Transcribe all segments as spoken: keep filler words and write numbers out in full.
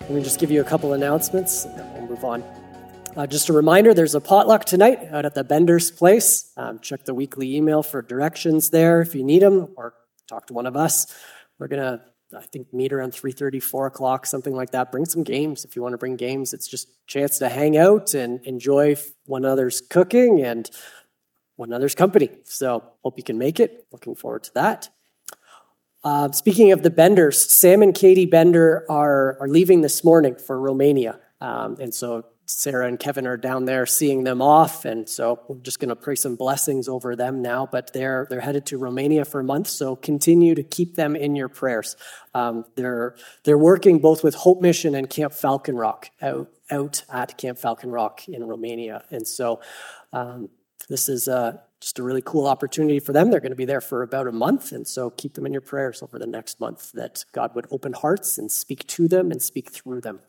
Let me just give you a couple announcements, and then we'll move on. Uh, just a reminder, there's a potluck tonight out at the Bender's place. Um, check the weekly email for directions there if you need them, or talk to one of us. We're going to, I think, meet around three thirty, four o'clock, something like that. Bring some games if you want to bring games. It's just a chance to hang out and enjoy one another's cooking and one another's company. So hope you can make it. Looking forward to that. Uh, speaking of the Benders, Sam and Katie Bender are, are leaving this morning for Romania. Um, and so Sarah and Kevin are down there seeing them off. And so we're just going to pray some blessings over them now. But they're they're headed to Romania for a month. So continue to keep them in your prayers. Um, they're they're working both with Hope Mission and Camp Falcon Rock out, out at Camp Falcon Rock in Romania. And so um, this is uh, just a really cool opportunity for them. They're going to be there for about a month. And so keep them in your prayers over the next month, that God would open hearts and speak to them and speak through them.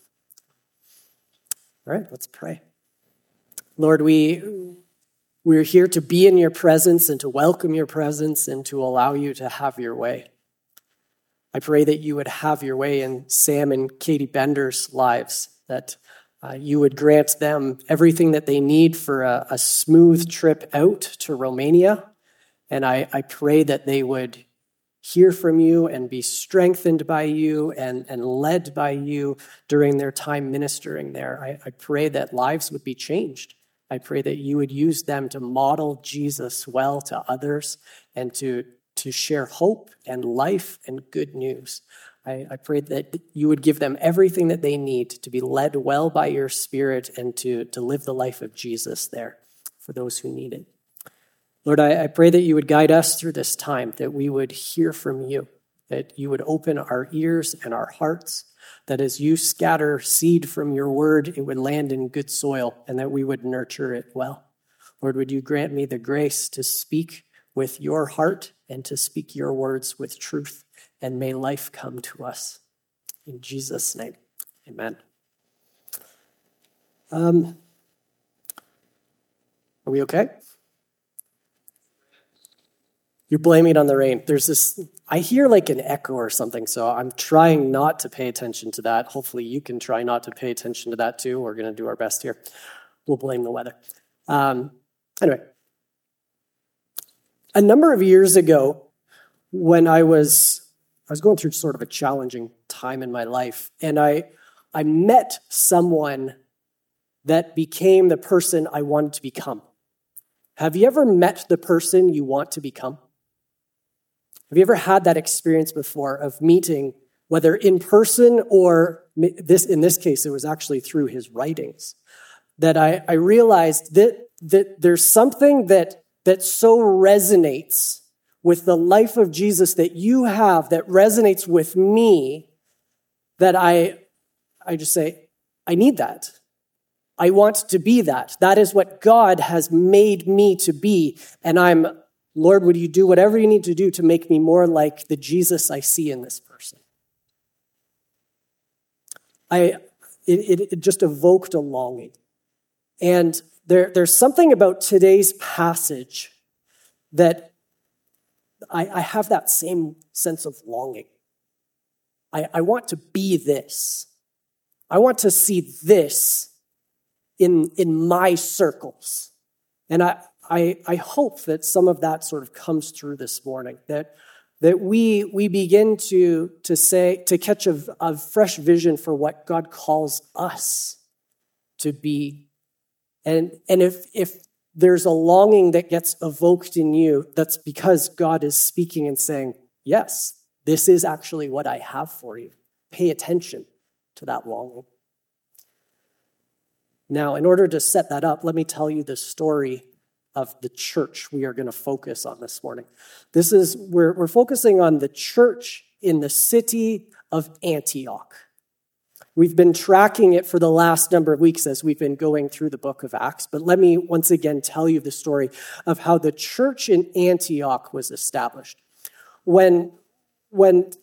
All right, let's pray. Lord, we, we're here to be in your presence and to welcome your presence and to allow you to have your way. I pray that you would have your way in Sam and Katie Bender's lives, that uh, you would grant them everything that they need for a, a smooth trip out to Romania. And I, I pray that they would hear from you and be strengthened by you and, and led by you during their time ministering there. I, I pray that lives would be changed. I pray that you would use them to model Jesus well to others and to, to share hope and life and good news. I, I pray that you would give them everything that they need to be led well by your Spirit and to, to live the life of Jesus there for those who need it. Lord, I, I pray that you would guide us through this time, that we would hear from you, that you would open our ears and our hearts, that as you scatter seed from your word, it would land in good soil and that we would nurture it well. Lord, would you grant me the grace to speak with your heart and to speak your words with truth, and may life come to us. In Jesus' name, amen. Um, are we okay? You're blaming it on the rain. There's this, I hear like an echo or something, so I'm trying not to pay attention to that. Hopefully you can try not to pay attention to that too. We're going to do our best here. We'll blame the weather. Um, anyway, a number of years ago, when I was I was going through sort of a challenging time in my life, and I I met someone that became the person I wanted to become. Have you ever met the person you want to become? Have you ever had that experience before of meeting, whether in person or this, in this case, it was actually through his writings, that I, I realized that, that there's something that, that so resonates with the life of Jesus that you have, that resonates with me, that I, I just say, I need that. I want to be that. That is what God has made me to be. And I'm, Lord, would you do whatever you need to do to make me more like the Jesus I see in this person? I, it, it just evoked a longing. And there, there's something about today's passage that I, I have that same sense of longing. I, I want to be this. I want to see this in, in my circles. And I, I, I hope that some of that sort of comes through this morning, that, that we, we begin to, to say, to catch a, a fresh vision for what God calls us to be. And, and if, if there's a longing that gets evoked in you, that's because God is speaking and saying, yes, this is actually what I have for you. Pay attention to that longing. Now, in order to set that up, let me tell you the story of the church we are going to focus on this morning. This is, we're, we're focusing on the church in the city of Antioch. We've been tracking it for the last number of weeks as we've been going through the book of Acts. But let me once again tell you the story of how the church in Antioch was established. When, when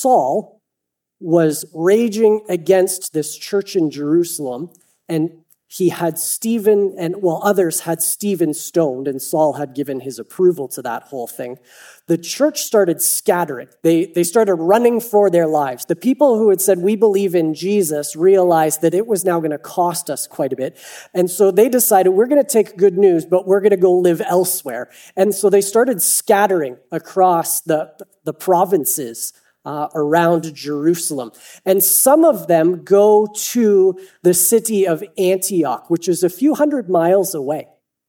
Saul was raging against this church in Jerusalem, and he had Stephen, and well, others had Stephen stoned, and Saul had given his approval to that whole thing, the church started scattering. They, they started running for their lives. The people who had said, we believe in Jesus, realized that it was now going to cost us quite a bit. And so they decided, we're going to take good news, but we're going to go live elsewhere. And so they started scattering across the, the provinces Uh, around Jerusalem. And some of them go to the city of Antioch, which is a few hundred miles away.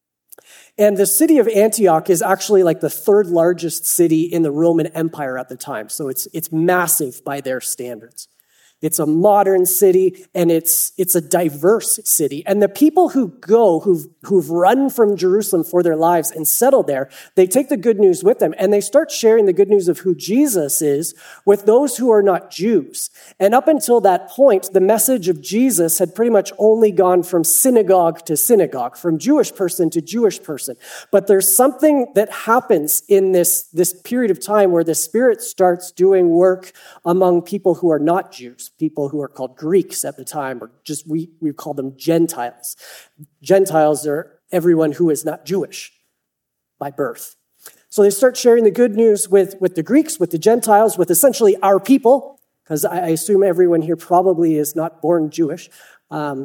And the city of Antioch is actually like the third largest city in the Roman Empire at the time. So it's it's massive by their standards. It's a modern city, and it's it's a diverse city. And the people who go, who've, who've run from Jerusalem for their lives and settled there, they take the good news with them, and they start sharing the good news of who Jesus is with those who are not Jews. And up until that point, the message of Jesus had pretty much only gone from synagogue to synagogue, from Jewish person to Jewish person. But there's something that happens in this, this period of time where the Spirit starts doing work among people who are not Jews. People who are called Greeks at the time, or just we, we call them Gentiles. Gentiles are everyone who is not Jewish by birth. So they start sharing the good news with, with the Greeks, with the Gentiles, with essentially our people, because I, I assume everyone here probably is not born Jewish. Um,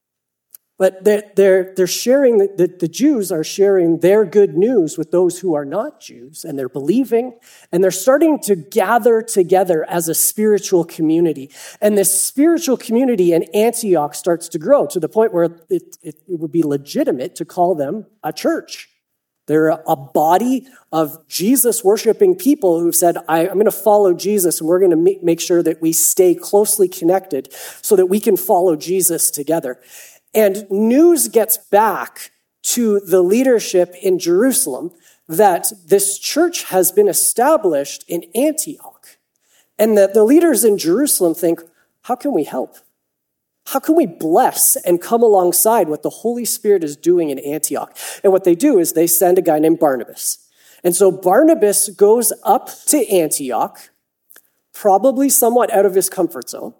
but they're, they're, they're sharing, the, the Jews are sharing their good news with those who are not Jews, and they're believing, and they're starting to gather together as a spiritual community. And this spiritual community in Antioch starts to grow to the point where it, it, it would be legitimate to call them a church. They're a body of Jesus-worshiping people who've said, I, I'm going to follow Jesus, and we're going to make, make sure that we stay closely connected so that we can follow Jesus together. And news gets back to the leadership in Jerusalem that this church has been established in Antioch. And that the leaders in Jerusalem think, how can we help? How can we bless and come alongside what the Holy Spirit is doing in Antioch? And what they do is they send a guy named Barnabas. And so Barnabas goes up to Antioch, probably somewhat out of his comfort zone,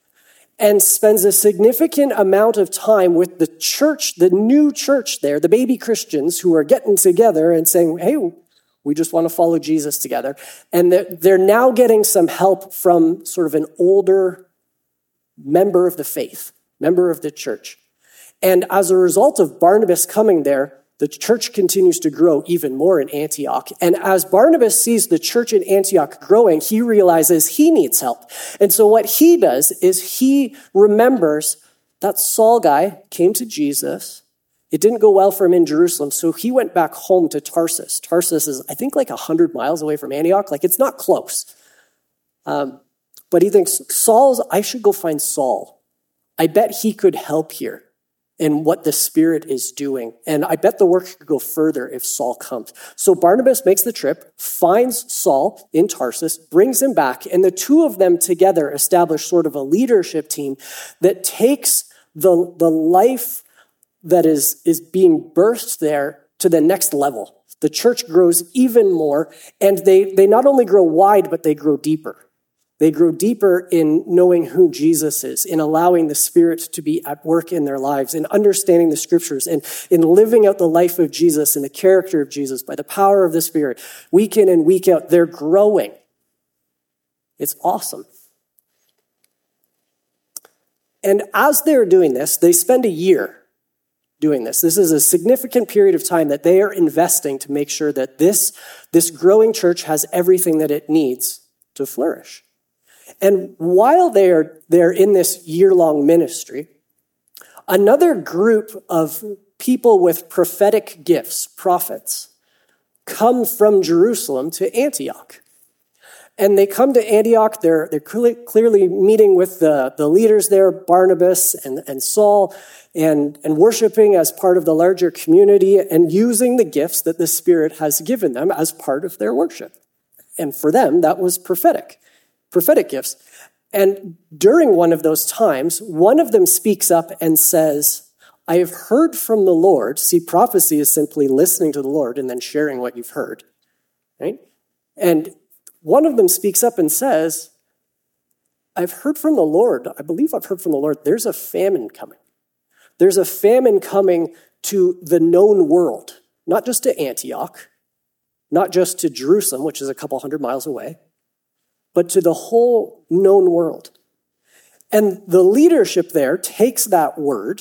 and spends a significant amount of time with the church, the new church there, the baby Christians who are getting together and saying, hey, we just want to follow Jesus together. And they're now getting some help from sort of an older member of the faith, member of the church. And as a result of Barnabas coming there, the church continues to grow even more in Antioch. And as Barnabas sees the church in Antioch growing, he realizes he needs help. And so what he does is he remembers that Saul guy came to Jesus. It didn't go well for him in Jerusalem, so he went back home to Tarsus. Tarsus is, I think, like one hundred miles away from Antioch. Like, it's not close. Um, but he thinks, Saul's, I should go find Saul. I bet he could help here in what the Spirit is doing. And I bet the work could go further if Saul comes. So Barnabas makes the trip, finds Saul in Tarsus, brings him back, and the two of them together establish sort of a leadership team that takes the, the life that is, is being birthed there to the next level. The church grows even more, and they, they not only grow wide, but they grow deeper. They grow deeper in knowing who Jesus is, in allowing the Spirit to be at work in their lives, in understanding the Scriptures, and in living out the life of Jesus and the character of Jesus by the power of the Spirit. Week in and week out, they're growing. It's awesome. And as they're doing this, they spend a year doing this. This is a significant period of time that they are investing to make sure that this, this growing church has everything that it needs to flourish. And while they're, they're in this year-long ministry, another group of people with prophetic gifts, prophets, come from Jerusalem to Antioch. And they come to Antioch, they're, they're clearly, clearly meeting with the, the leaders there, Barnabas and, and Saul, and, and worshiping as part of the larger community and using the gifts that the Spirit has given them as part of their worship. And for them, that was prophetic. prophetic gifts. And during one of those times, one of them speaks up and says, I have heard from the Lord. See, prophecy is simply listening to the Lord and then sharing what you've heard, right? And one of them speaks up and says, I've heard from the Lord. I believe I've heard from the Lord. There's a famine coming. there's a famine coming to the known world, not just to Antioch, not just to Jerusalem, which is a couple hundred miles away, but to the whole known world. And the leadership there takes that word,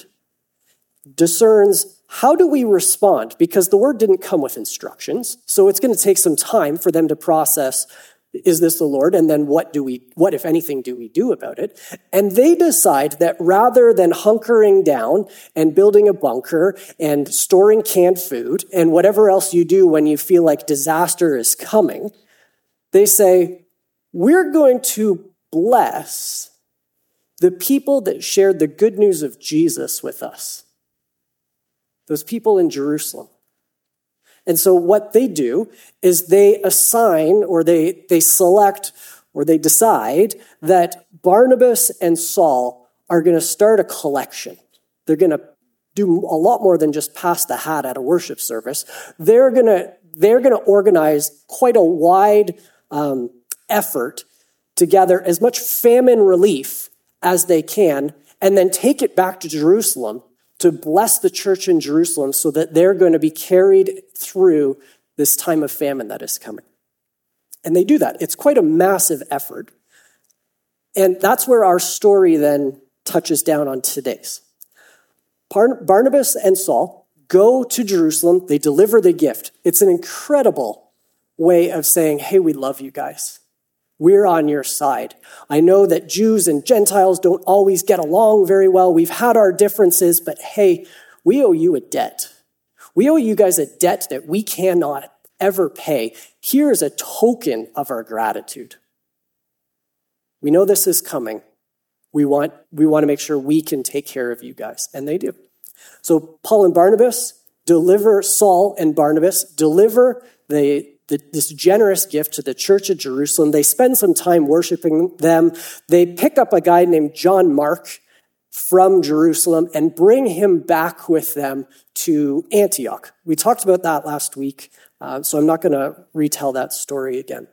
discerns how do we respond? Because the word didn't come with instructions, so it's going to take some time for them to process, is this the Lord? And then what do we, what if anything do we do about it? And they decide that rather than hunkering down and building a bunker and storing canned food and whatever else you do when you feel like disaster is coming, they say, we're going to bless the people that shared the good news of Jesus with us. Those people in Jerusalem. And so what they do is they assign or they, they select or they decide that Barnabas and Saul are going to start a collection. They're going to do a lot more than just pass the hat at a worship service. They're going to, they're going to organize quite a wide um, effort to gather as much famine relief as they can and then take it back to Jerusalem to bless the church in Jerusalem so that they're going to be carried through this time of famine that is coming. And they do that. It's quite a massive effort. And that's where our story then touches down on today's. Barnabas and Saul go to Jerusalem. They deliver the gift. It's an incredible way of saying, hey, we love you guys. We're on your side. I know that Jews and Gentiles don't always get along very well. We've had our differences, but hey, we owe you a debt. We owe you guys a debt that we cannot ever pay. Here is a token of our gratitude. We know this is coming. We want, we want to make sure we can take care of you guys, and they do. So Paul and Barnabas deliver, Saul and Barnabas deliver the The, this generous gift to the church of Jerusalem. They spend some time worshiping them. They pick up a guy named John Mark from Jerusalem and bring him back with them to Antioch. We talked about that last week, uh, so I'm not going to retell that story again.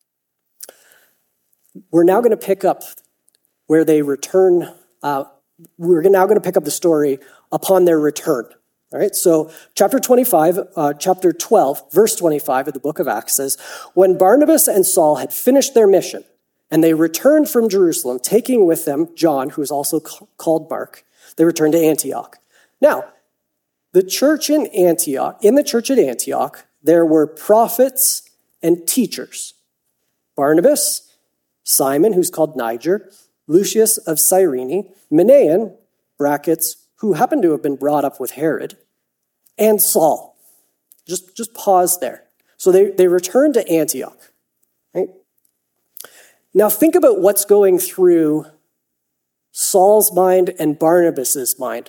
We're now going to pick up where they return. Uh, we're now going to pick up the story upon their return. All right, so chapter twenty-five, uh, chapter twelve, verse twenty-five of the book of Acts says, when Barnabas and Saul had finished their mission and they returned from Jerusalem, taking with them John, who is also called Mark, they returned to Antioch. Now, the church in Antioch, in the church at Antioch, there were prophets and teachers. Barnabas, Simon, who's called Niger, Lucius of Cyrene, Manaen, brackets, who happened to have been brought up with Herod, and Saul. Just, just pause there. So they, they returned to Antioch. Right? Now think about what's going through Saul's mind and Barnabas's mind.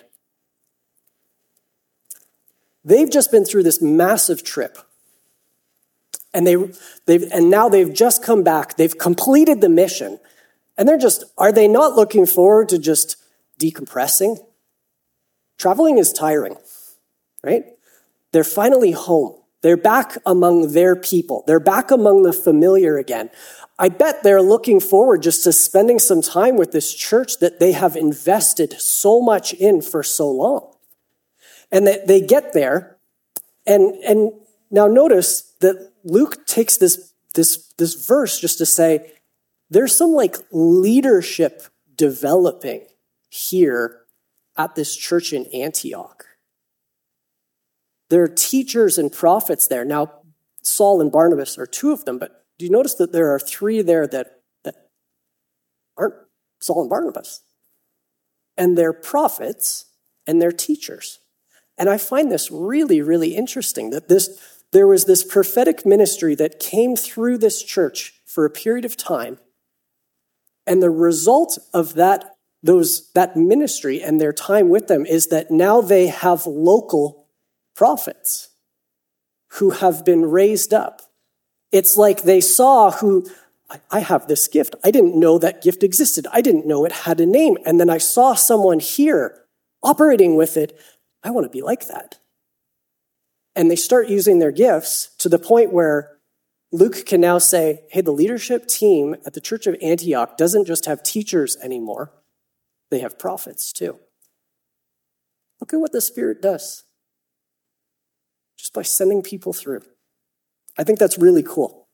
They've just been through this massive trip. And they they've and now they've just come back. They've completed the mission. And they're just, are they not looking forward to just decompressing? Traveling is tiring, right? They're finally home. They're back among their people. They're back among the familiar again. I bet they're looking forward just to spending some time with this church that they have invested so much in for so long. And that they get there, and, and now notice that Luke takes this, this, this verse just to say, there's some like leadership developing here at this church in Antioch. There are teachers and prophets there. Now, Saul and Barnabas are two of them, but do you notice that there are three there that, that aren't Saul and Barnabas? And they're prophets and they're teachers. And I find this really, really interesting that this there was this prophetic ministry that came through this church for a period of time. And the result of that Those that ministry and their time with them is that now they have local prophets who have been raised up. It's like they saw who, I have this gift. I didn't know that gift existed. I didn't know it had a name. And then I saw someone here operating with it. I want to be like that. And they start using their gifts to the point where Luke can now say, hey, the leadership team at the Church of Antioch doesn't just have teachers anymore. They have prophets too. Look at what the Spirit does just by sending people through. I think that's really cool.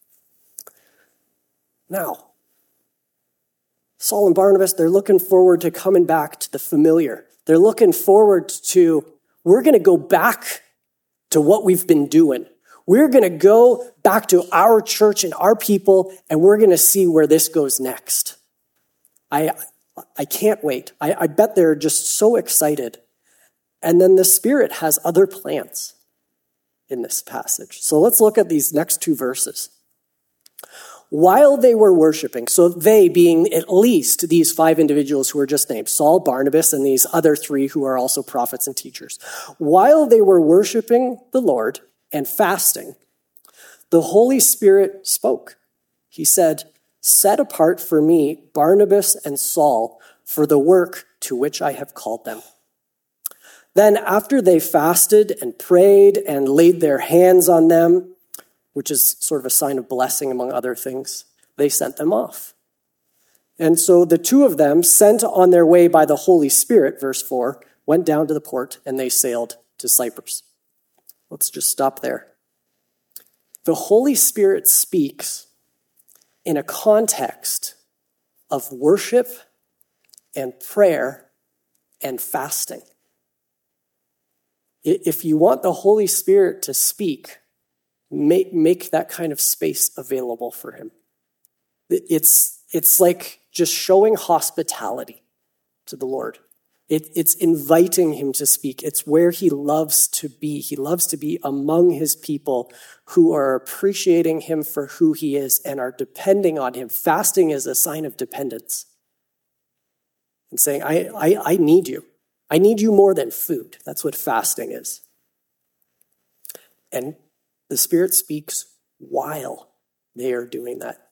Now, Saul and Barnabas, they're looking forward to coming back to the familiar. They're looking forward to, we're going to go back to what we've been doing. We're going to go back to our church and our people, and we're going to see where this goes next. I I can't wait. I, I bet they're just so excited. And then the Spirit has other plans in this passage. So let's look at these next two verses. While they were worshiping, so they being at least these five individuals who were just named, Saul, Barnabas, and these other three who are also prophets and teachers. While they were worshiping the Lord and fasting, the Holy Spirit spoke. He said, "Set apart for me Barnabas and Saul for the work to which I have called them." Then after they fasted and prayed and laid their hands on them, which is sort of a sign of blessing among other things, they sent them off. And so the two of them, sent on their way by the Holy Spirit, verse four, went down to the port and they sailed to Cyprus. Let's just stop there. The Holy Spirit speaks in a context of worship and prayer and fasting. If you want the Holy Spirit to speak, make, make that kind of space available for him. It's, it's like just showing hospitality to the Lord. It, it's inviting him to speak. It's where he loves to be. He loves to be among his people who are appreciating him for who he is and are depending on him. Fasting is a sign of dependence. And saying, I, I, I need you. I need you more than food. That's what fasting is. And the Spirit speaks while they are doing that.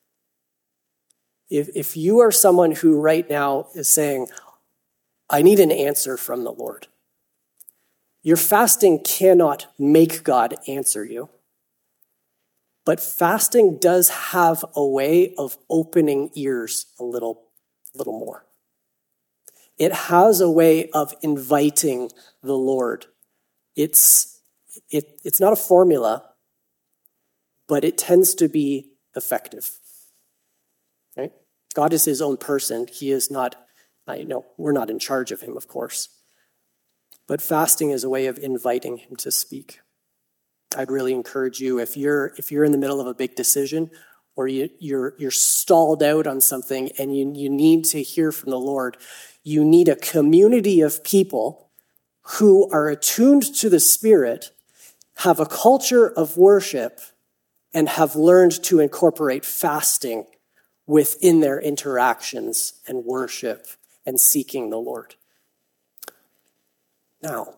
If, if you are someone who right now is saying, I need an answer from the Lord, your fasting cannot make God answer you. But fasting does have a way of opening ears a little, little more. It has a way of inviting the Lord. It's, it, it's not a formula, but it tends to be effective. Right? God is his own person. He is not, I know, we're not in charge of him, of course. But fasting is a way of inviting him to speak. I'd really encourage you, if you're if you're in the middle of a big decision, or you, you're you're stalled out on something and you, you need to hear from the Lord, you need a community of people who are attuned to the Spirit, have a culture of worship, and have learned to incorporate fasting within their interactions and worship and seeking the Lord. Now,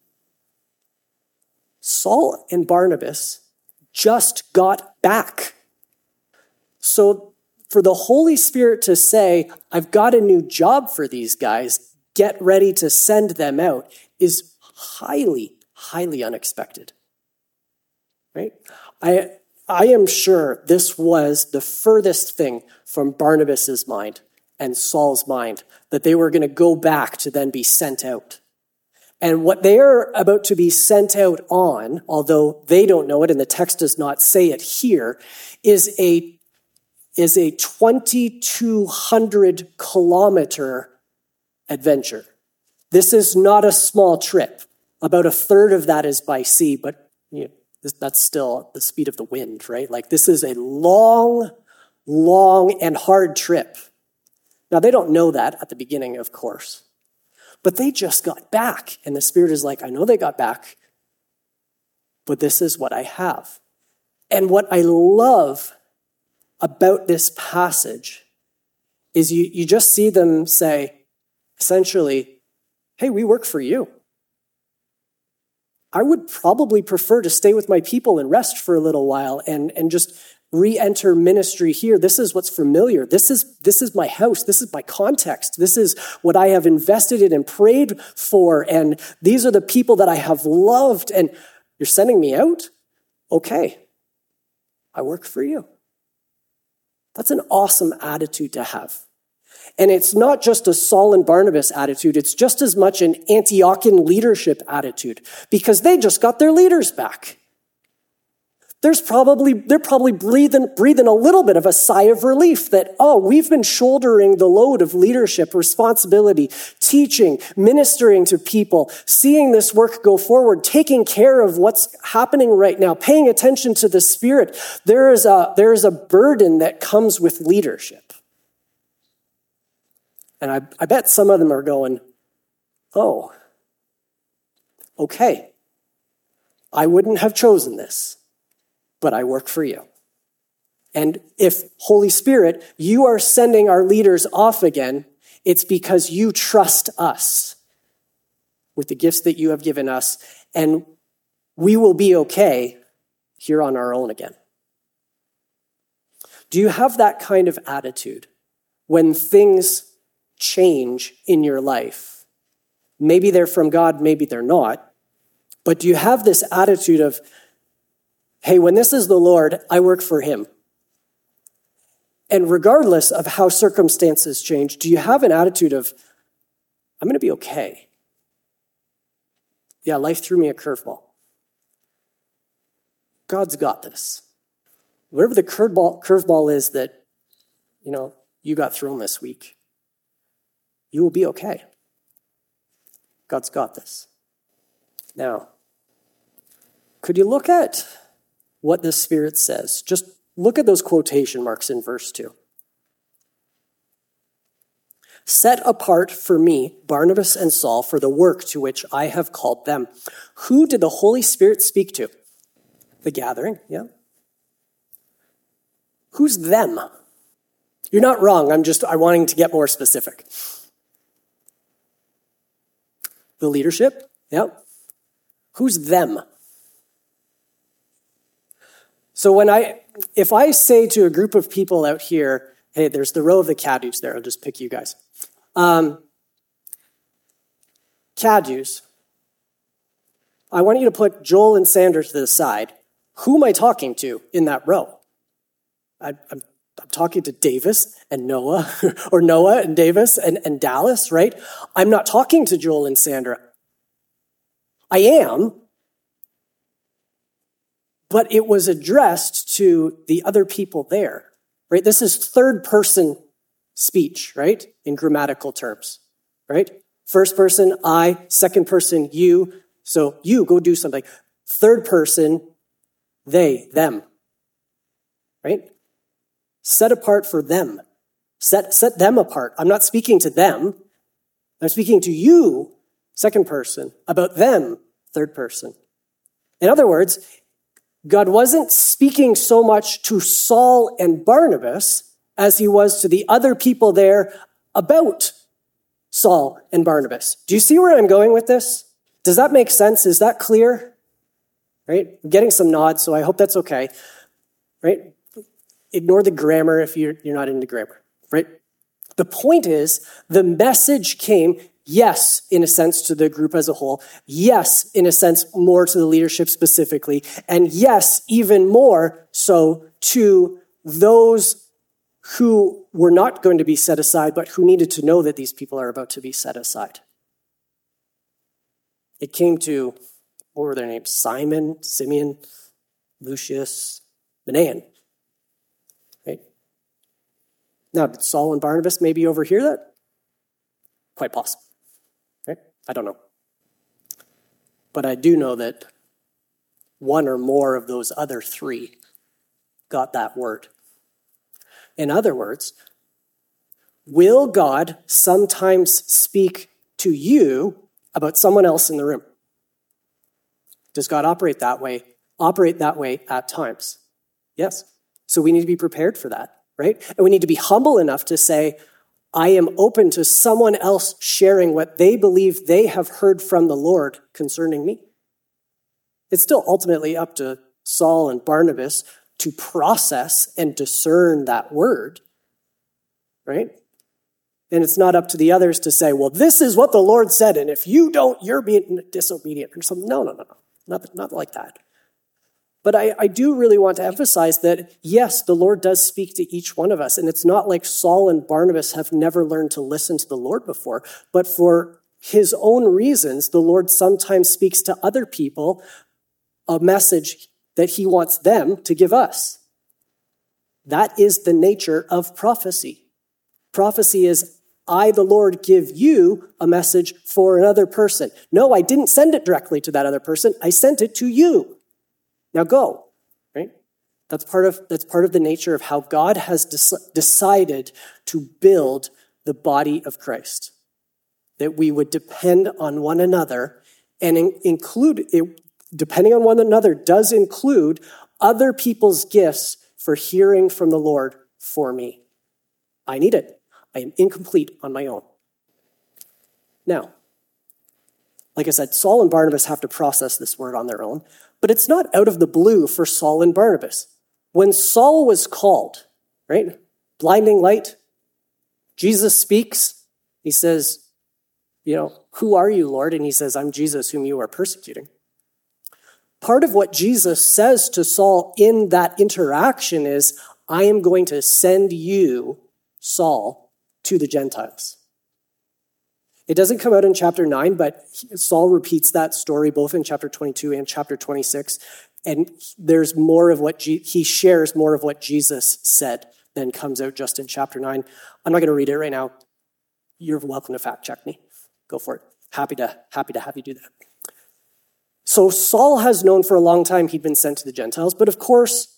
Saul and Barnabas just got back. So for the Holy Spirit to say, I've got a new job for these guys, get ready to send them out, is highly, highly unexpected. Right? I, I am sure this was the furthest thing from Barnabas's mind and Saul's mind, that they were going to go back to then be sent out. And what they are about to be sent out on, although they don't know it and the text does not say it here, is a, is a twenty-two hundred kilometer adventure. This is not a small trip. About a third of that is by sea, but you know, that's still the speed of the wind, right? Like this is a long, long and hard trip. Now, they don't know that at the beginning, of course. But they just got back. And the Spirit is like, I know they got back, but this is what I have. And what I love about this passage is you, you just see them say, essentially, hey, we work for you. I would probably prefer to stay with my people and rest for a little while and, and just re-enter ministry here. This is what's familiar. This is, this is my house. This is my context. This is what I have invested in and prayed for. And these are the people that I have loved. And you're sending me out? Okay. I work for you. That's an awesome attitude to have. And it's not just a Saul and Barnabas attitude, it's just as much an Antiochian leadership attitude, because they just got their leaders back. There's probably, they're probably breathing, breathing a little bit of a sigh of relief that, oh, we've been shouldering the load of leadership, responsibility, teaching, ministering to people, seeing this work go forward, taking care of what's happening right now, paying attention to the Spirit. There is a, there is a burden that comes with leadership. And I, I bet some of them are going, oh, okay, I wouldn't have chosen this, but I work for you. And if, Holy Spirit, you are sending our leaders off again, it's because you trust us with the gifts that you have given us, and we will be okay here on our own again. Do you have that kind of attitude when things change in your life? Maybe they're from God, maybe they're not, but do you have this attitude of, hey, when this is the Lord, I work for him? And regardless of how circumstances change, do you have an attitude of, I'm going to be okay? Yeah, life threw me a curveball. God's got this. Whatever the curveball, curveball is that, you know, you got thrown this week, you will be okay. God's got this. Now, could you look at what the Spirit says? Just look at those quotation marks in verse two. Set apart for me, Barnabas and Saul, for the work to which I have called them. Who did the Holy Spirit speak to? The gathering, yeah. Who's them? You're not wrong. I'm just, I'm wanting to get more specific. The leadership, yeah. Who's them? So when I, if I say to a group of people out here, hey, there's the row of the Cadus there, I'll just pick you guys. Um, Cadus, I want you to put Joel and Sandra to the side. Who am I talking to in that row? I, I'm, I'm talking to Davis and Noah, or Noah and Davis and, and Dallas, right? I'm not talking to Joel and Sandra. I am, but it was addressed to the other people there, right? This is third person speech, right? In grammatical terms, right? First person, I, second person, you. So you go do something. Third person, they, them, right? Set apart for them. Set, set them apart. I'm not speaking to them. I'm speaking to you, second person, about them, third person. In other words, God wasn't speaking so much to Saul and Barnabas as he was to the other people there about Saul and Barnabas. Do you see where I'm going with this? Does that make sense? Is that clear? Right? I'm getting some nods, so I hope that's okay. Right? Ignore the grammar if you're, you're not into grammar. Right? The point is, the message came, yes, in a sense, to the group as a whole. Yes, in a sense, more to the leadership specifically. And yes, even more so to those who were not going to be set aside, but who needed to know that these people are about to be set aside. It came to, what were their names? Simon, Simeon, Lucius, Manaen. Right? Now, did Saul and Barnabas maybe overhear that? Quite possible. Right? I don't know. But I do know that one or more of those other three got that word. In other words, will God sometimes speak to you about someone else in the room? Does God operate that way? Operate that way at times? Yes. So we need to be prepared for that, right? And we need to be humble enough to say, I am open to someone else sharing what they believe they have heard from the Lord concerning me. It's still ultimately up to Saul and Barnabas to process and discern that word, right? And it's not up to the others to say, well, this is what the Lord said, and if you don't, you're being disobedient or something. No, no, no, no, not, not like that. But I, I do really want to emphasize that, yes, the Lord does speak to each one of us. And it's not like Saul and Barnabas have never learned to listen to the Lord before. But for his own reasons, the Lord sometimes speaks to other people a message that he wants them to give us. That is the nature of prophecy. Prophecy is, I, the Lord, give you a message for another person. No, I didn't send it directly to that other person. I sent it to you. Now go, right? That's part of, that's part of the nature of how God has des- decided to build the body of Christ. That we would depend on one another and in, include, it, depending on one another does include other people's gifts for hearing from the Lord for me. I need it. I am incomplete on my own. Now, like I said, Saul and Barnabas have to process this word on their own, but it's not out of the blue for Saul and Barnabas. When Saul was called, right, blinding light, Jesus speaks. He says, you know, who are you, Lord? And he says, I'm Jesus whom you are persecuting. Part of what Jesus says to Saul in that interaction is, I am going to send you, Saul, to the Gentiles. It doesn't come out in chapter nine, but Saul repeats that story both in chapter twenty-two and chapter twenty-six. And there's more of what G- he shares more of what Jesus said than comes out just in chapter nine. I'm not going to read it right now. You're welcome to fact check me. Go for it. Happy to, happy to have you do that. So Saul has known for a long time he'd been sent to the Gentiles, but of course,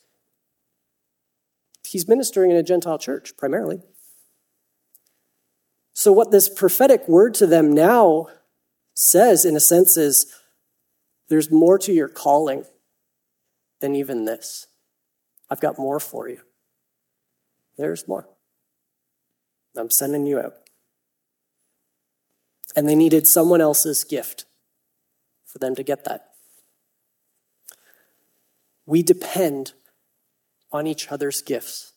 he's ministering in a Gentile church primarily. So what this prophetic word to them now says, in a sense, is there's more to your calling than even this. I've got more for you. There's more. I'm sending you out. And they needed someone else's gift for them to get that. We depend on each other's gifts.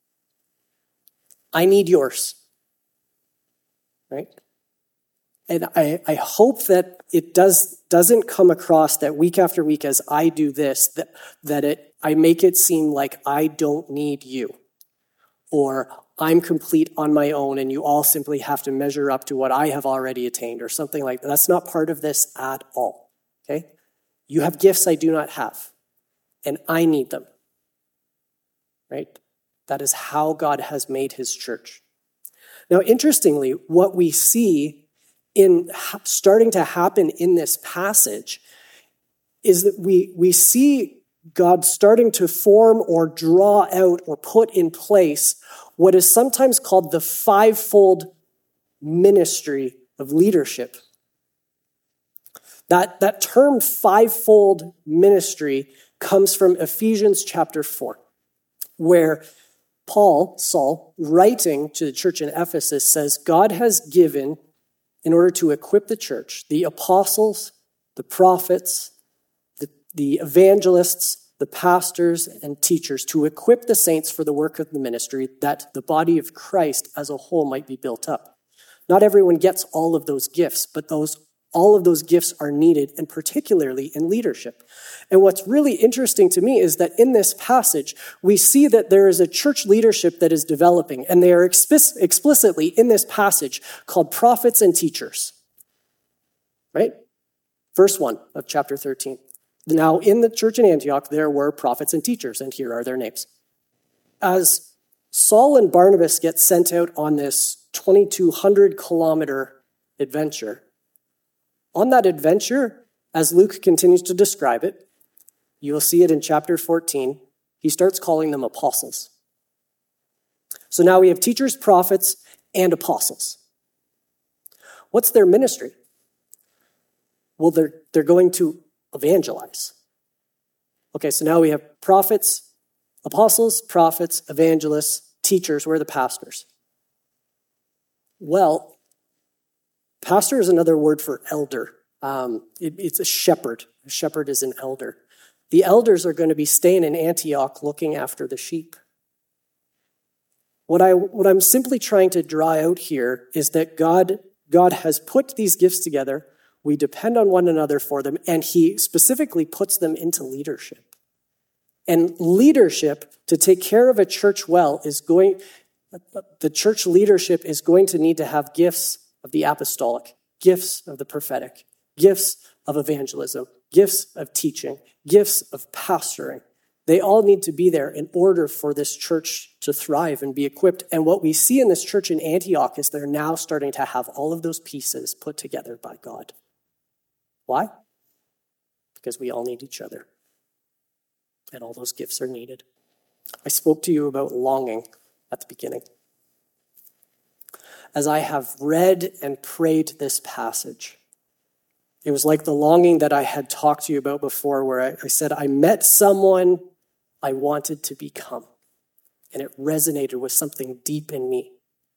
I need yours. Right? And I, I hope that it does, doesn't come across that week after week as I do this, that, that it I make it seem like I don't need you. Or I'm complete on my own and you all simply have to measure up to what I have already attained or something like that. That's not part of this at all. Okay? You have gifts I do not have. And I need them. Right? That is how God has made his church. Now, interestingly, what we see in starting to happen in this passage is that we, we see God starting to form or draw out or put in place what is sometimes called the fivefold ministry of leadership. That, that term fivefold ministry comes from Ephesians chapter four, where Paul, Saul, writing to the church in Ephesus, says, God has given, in order to equip the church, the apostles, the prophets, the, the evangelists, the pastors, and teachers to equip the saints for the work of the ministry, that the body of Christ as a whole might be built up. Not everyone gets all of those gifts, but those all of those gifts are needed, and particularly in leadership. And what's really interesting to me is that in this passage, we see that there is a church leadership that is developing, and they are explic- explicitly in this passage called prophets and teachers. Right? Verse one of chapter thirteen. Now, in the church in Antioch, there were prophets and teachers, and here are their names. As Saul and Barnabas get sent out on this twenty-two hundred kilometer adventure, on that adventure, as Luke continues to describe it, you will see it in chapter fourteen, he starts calling them apostles. So now we have teachers, prophets, and apostles. What's their ministry? Well, they're, they're going to evangelize. Okay, so now we have prophets, apostles, prophets, evangelists, teachers. We're the pastors. Well, pastor is another word for elder. Um, it, it's a shepherd. A shepherd is an elder. The elders are going to be staying in Antioch looking after the sheep. What, I, what I'm simply trying to draw out here is that God, God has put these gifts together. We depend on one another for them, and he specifically puts them into leadership. And leadership to take care of a church well is going, the church leadership is going to need to have gifts of the apostolic, gifts of the prophetic, gifts of evangelism, gifts of teaching, gifts of pastoring. They all need to be there in order for this church to thrive and be equipped. And what we see in this church in Antioch is they're now starting to have all of those pieces put together by God. Why? Because we all need each other. And all those gifts are needed. I spoke to you about longing at the beginning. As I have read and prayed this passage, it was like the longing that I had talked to you about before, where I, I said, I met someone I wanted to become. And it resonated with something deep in me.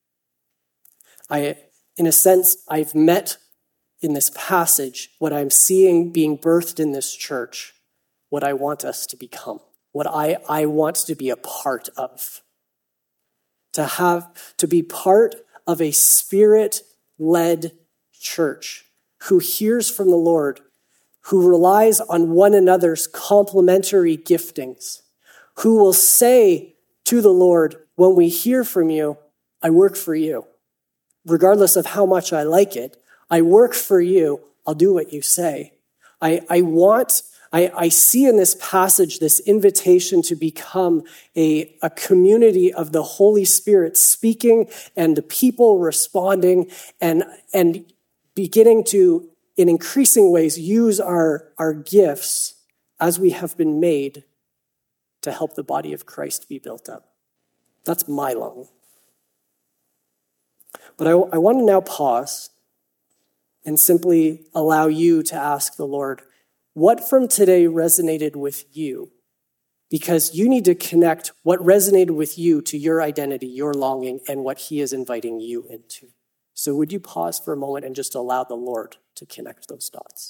I, in a sense, I've met in this passage what I'm seeing being birthed in this church, what I want us to become, what I, I want to be a part of. To have, to be part of a Spirit-led church who hears from the Lord, who relies on one another's complementary giftings, who will say to the Lord, when we hear from you, I work for you. Regardless of how much I like it, I work for you, I'll do what you say. I, I want... I, I see in this passage this invitation to become a, a community of the Holy Spirit speaking and the people responding and, and beginning to, in increasing ways, use our, our gifts as we have been made to help the body of Christ be built up. That's my longing. But I, I want to now pause and simply allow you to ask the Lord, what from today resonated with you? Because you need to connect what resonated with you to your identity, your longing, and what he is inviting you into. So would you pause for a moment and just allow the Lord to connect those dots?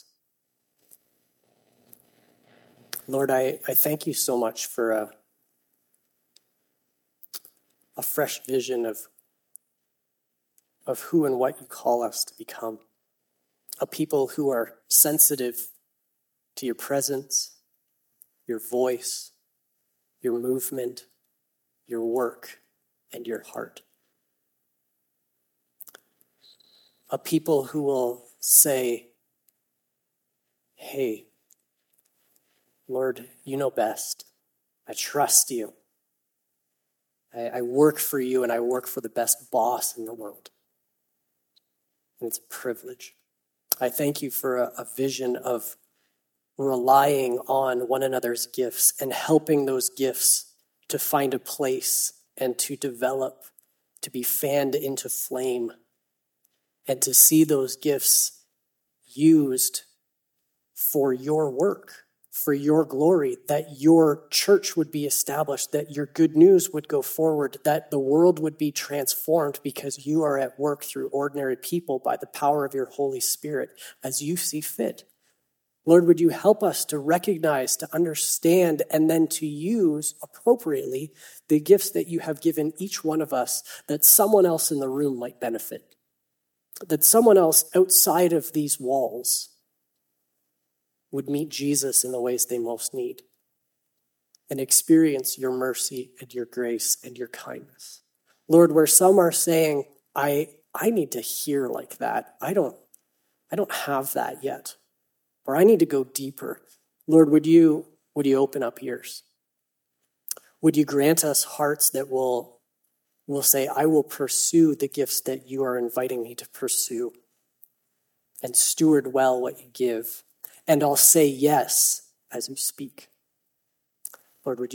Lord, I, I thank you so much for a, a fresh vision of, of who and what you call us to become. A people who are sensitive to your presence, your voice, your movement, your work, and your heart. A people who will say, hey, Lord, you know best. I trust you. I, I work for you, and I work for the best boss in the world. And it's a privilege. I thank you for a, a vision of relying on one another's gifts and helping those gifts to find a place and to develop, to be fanned into flame, and to see those gifts used for your work, for your glory, that your church would be established, that your good news would go forward, that the world would be transformed because you are at work through ordinary people by the power of your Holy Spirit as you see fit. Lord, would you help us to recognize, to understand, and then to use appropriately the gifts that you have given each one of us, that someone else in the room might benefit, that someone else outside of these walls would meet Jesus in the ways they most need and experience your mercy and your grace and your kindness. Lord, where some are saying, I, I need to hear like that. I don't, I don't have that yet. Or I need to go deeper. Lord, would you, would you open up ears? Would you grant us hearts that will, will say, I will pursue the gifts that you are inviting me to pursue and steward well what you give. And I'll say yes as you speak. Lord, would you